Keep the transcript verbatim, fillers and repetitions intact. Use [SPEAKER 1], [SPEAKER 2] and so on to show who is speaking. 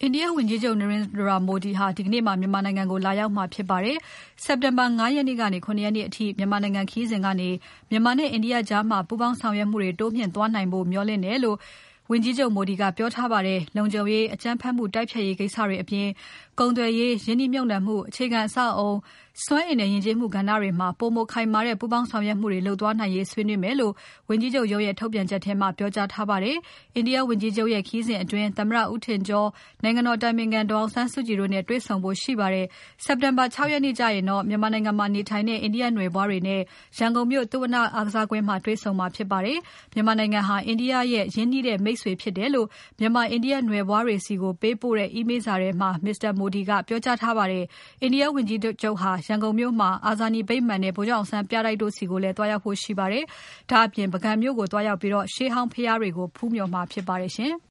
[SPEAKER 1] အိန္ဒိယဝန်ကြီးချုပ် Narendra Modi ဟာဒီကနေ့မှာမြန်မာနိုင်ငံကိုလာရောက်မှာဖြစ်ပါတယ်။ စက်တင်ဘာ ၅ ရက်နေ့ကနေ ၇ ရက်နေ့အထိမြန်မာနိုင်ငံခရီးစဉ်ကနေမြန်မာနဲ့အိန္ဒိယကြားမှာပူးပေါင်းဆောင်ရွက်မှုတွေတိုးမြှင့်သွားနိုင်ဖို့မျှော်လင့်တယ်လို့ဝန်ကြီးချုပ် Modi ကပြောထားပါတယ်။ လုံခြုံရေး၊ အကြမ်းဖက်မှုတိုက်ဖျက်ရေးကိစ္စတွေအပြင် ကုန်သွယ်ရေး၊ ရင်းနှီးမြှုပ်နှံမှု၊ အခြေခံအဆောက်အအုံ၊ စွမ်းအင်နဲ့ယဉ်ကျေးမှုကဏ္ဍတွေမှာ ပိုမိုခိုင်မာတဲ့ပူးပေါင်းဆောင်ရွက်မှုတွေလုပ်သွားနိုင်ရေးဆွေးနွေးမယ်လို့ဝန်ကြီးချုပ်ရုံးရဲ့ထုတ်ပြန်ချက်ထဲမှာပြောကြားထားပါတယ်။ အိန္ဒိယဝန်ကြီးချုပ်ရဲ့ခရီးစဉ်အတွင်း သမ္မတဦးထင်ကျော်၊ နိုင်ငံတော်အတိုင်ပင်ခံဒေါ်အောင်ဆန်းစုကြည်တို့နဲ့တွေ့ဆုံဖို့ရှိပါတယ်။ စက်တင်ဘာ ၆ ရက်နေ့ကျရင်တော့မြန်မာနိုင်ငံမှာနေထိုင်တဲ့အိန္ဒိယနွယ်ဖွားတွေနဲ့ရန်ကုန်မြို့သုဝဏ္ဏအားကစားကွင်းမှာတွေ့ဆုံမှာဖြစ်ပါတယ်။ မြန်မာနိုင်ငံဟာအိန္ဒိယရဲ့ရင်းနှီးတဲ့မိတ်ဆွေဖြစ်တယ်လို့မြန်မာအိန္ဒိယနွယ်ဖွားတွေဆီပေးပို့တဲ့ Email စာထဲမှာ Mr. Modi ကပြောကြားထားပါတယ်။ အိန္ဒိယဝန်ကြီးချုပ်ဟာရန်ကုန်မြို့မှာ အာဇာနည်ဗိမာန်နဲ့ ဗိုလ်ချုပ်အောင်ဆန်းပြတိုက်တို့ဆီလည်းသွားရောက်ဖို့ရှိပါတယ်။ ဒါ့အပြင်ပုဂံမြို့ကိုသွားရောက်ပြီးရှေးဟောင်းဘုရားတွေကိုဖူးမျှော်မှာဖြစ်ပါတယ်ရှင်။